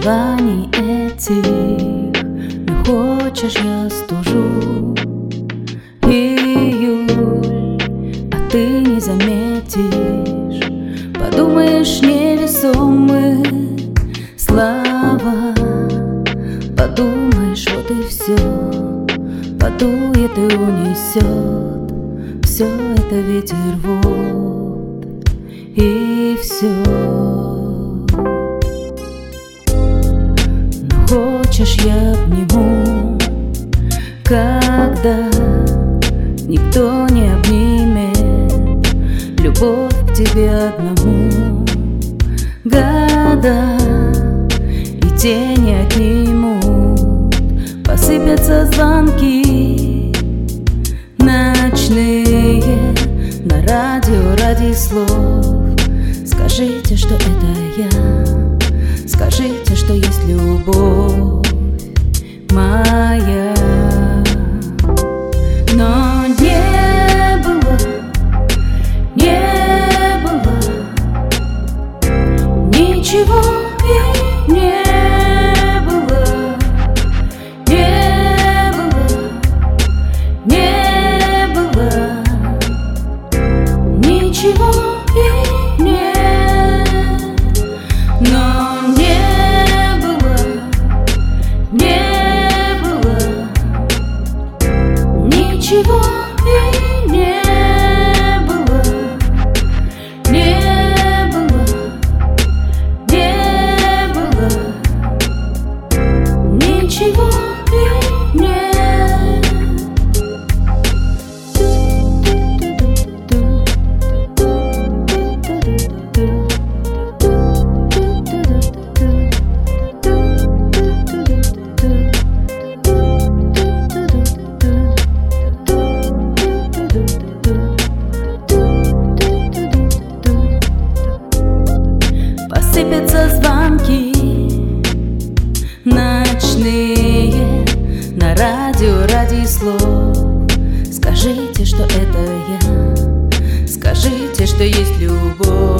желаний этих, но хочешь, я стужу. Июль, а ты не заметишь, подумаешь, невесомые слова. Подумаешь, вот и все, подует и унесет все это ветер, вот и все. Но хочешь, я обниму, когда никто не обнимет, любовь к тебе одному. Года и тени отнимут, посыпятся звонки ночные на радио ради слов. Скажите, что это я, скажите, что есть любовь моя. Но не было ничего и не было ничего и нет. Но не было ничего и не было, ничего и нет. Посыпятся звонки ночные на радио ради слов. Скажите, что это я, скажите, что есть любовь.